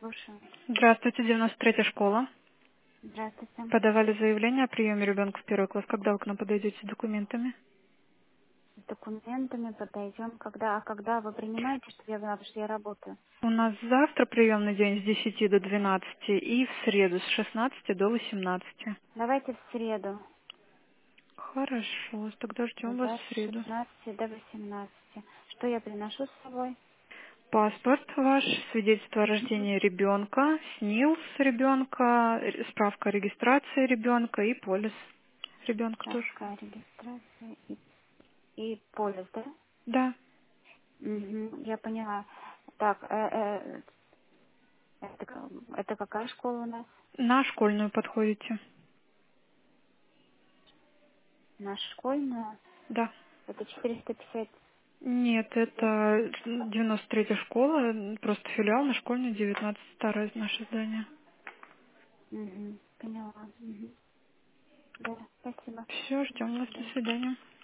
Слушаю. Здравствуйте, 93-я школа. Здравствуйте. Подавали заявление о приеме ребенка в первый класс. Когда вы к нам подойдете с документами? С документами подойдем. Когда вы принимаете, чтобы я знала, потому что я работаю? У нас завтра приемный день с 10 до 12 и в среду с 16 до 18. Давайте в среду. Хорошо, тогда ждем вас Да, в с среду. 16 до 18. Что я приношу с собой? Паспорт ваш, свидетельство о рождении ребенка, СНИЛС ребенка, справка о регистрации ребенка и полис ребенка тоже. Справка, регистрация и полис, да? Да, Угу, я поняла. Так, это какая школа у нас? на школьную подходите. Наша школьная. Да. Это 450. Нет, это 93-я школа, просто филиал на школьной 19, старое наше здание. Угу, поняла. Угу. Да, спасибо. Все, До ждем вас, до свидания. свидания.